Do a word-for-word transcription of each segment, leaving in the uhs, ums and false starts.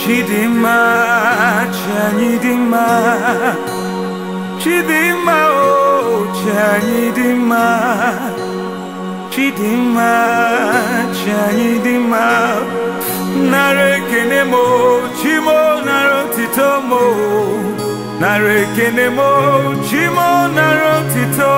Chidima, Chanidima, Chidima, oh, Chanidima, Chidima, Chanidima, Narekenemo, Chimo, Narotitomo, Narekenemo, Chimo, Narotito,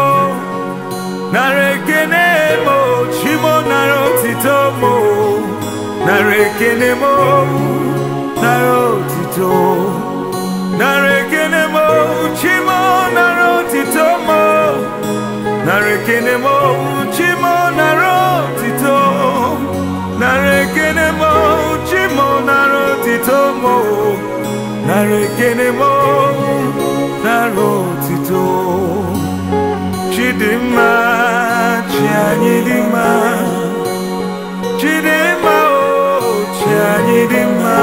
Narekenemo, Chimo, Narotitomo, Narekenemo, Narotito, Narekenemo, Chimo, Narotitomo, Narekenemo, Chimo, Narotito, Narekenemo, Chimo, Narotitomo, Narekenemo, Narotito, Chidima, Chanidima, Chidima, oh, Chanidima,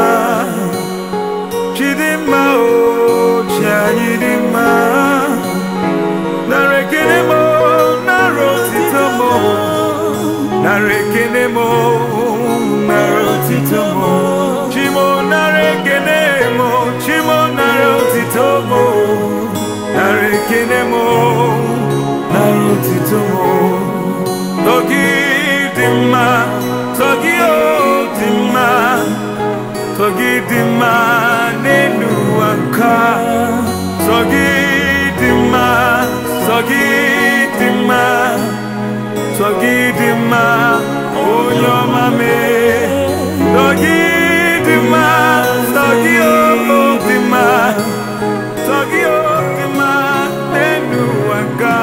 Chidima, oh, Chanidima, Narekenemo, Narotitomo, Narekenemo, Narotitomo, Chimo, Narekenemo, Chimo, Narotitomo, Narekenemo, Narotitomo, Togidima, Togio Dima, Togidima, Nenu Anka, Togidima, Togidima, Togidima, Onyomame, Togidima, Togio Dima, Togio Dima, Nenu Anka,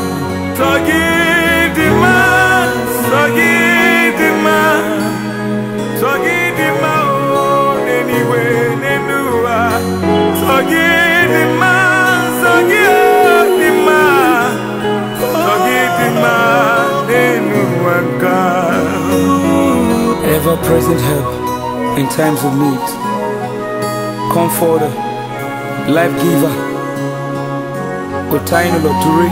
Togidima, Togidima, Togidima, oh, anyway, Nenua, Togidima, Togidima, Togidima, Nenuaka. Ever present help in times of need, comforter, life giver, Kotaino Loturi,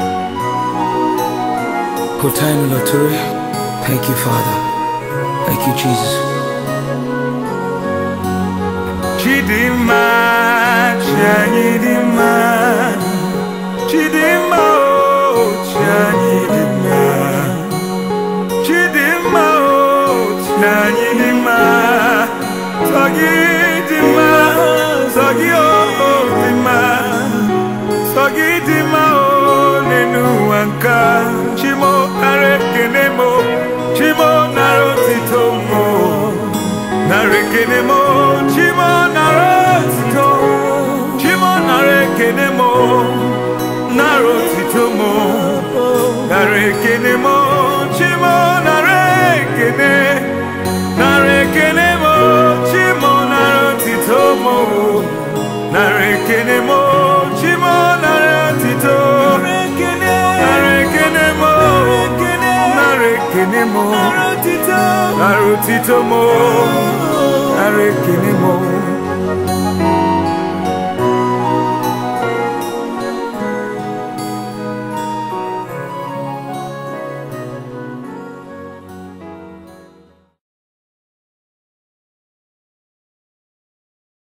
Kotaino Loturi. Thank you, Father. Thank you, Jesus. Chidima, Chanidima, Chidima, oh, Chanidima, Chidima, oh, Chanidima, Togidima, Togidima, Togidima, oh, Nenuanka, Chimo, Narekenemo, Chimo, Narotitomo, Narekenemo, Chimo, Narotito, Chimo, Narekenemo, Narotitomo, Narekenemo, Chimo, Narekene, Narekenemo, Chimo, Narotitomo, Narekenemo, Chimo, Narotito, Narekenemo, Narekenemo, Narotitomo, Narekenemo.